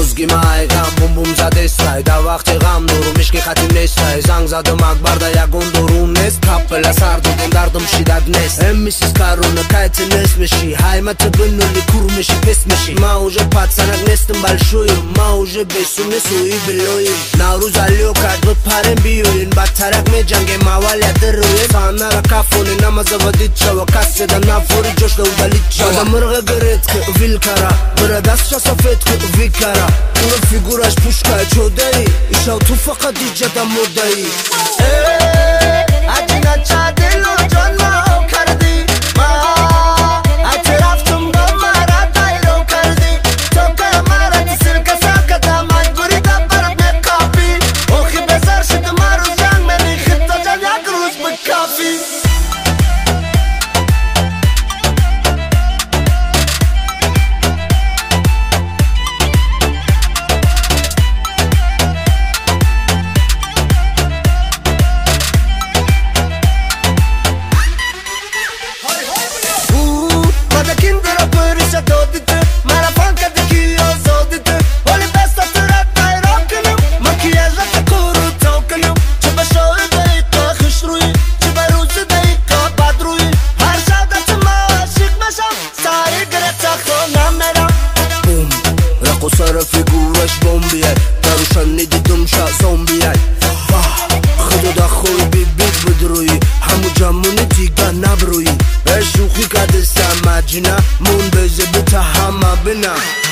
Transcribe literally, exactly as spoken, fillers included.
مزگی майгам бум бум задестай да вақти ғам нуру мишки хати нестай занг задам акбарда ягон дурун нест каппела сар дудем дардам шидад нест эммисис каруна кайти нест миши хаймата бинули кур миши пес миши ма уже пацанак нестим большую ма уже бесуне суи билоим навруз алиё кард буд парем биёин бадтарак меҷангем аввал ядируем санара кафони намазавадид шава касседа нафори ҷошда удалид шава мирға гиретки вилкара бира дастша сафедки викара ура фигураш пушка чодаи ишав ту фақат иҷада мурдаи аҷина чадилу ҷоно карди ма ати рафтум ба мара дайло карди то ка мара тисилка сакада маҷбури да барат мекапи охи безар шуди мару ҷанг мени хитто ҷан як рӯз бикафи سر فیگورش بمبیه دروشن ندیدم شا زومبیه خدا دا خوی بی بیت بدروی همو جمونه دیگه نبروی شوخی کدستم مجنه مون بزه بتا همه بنا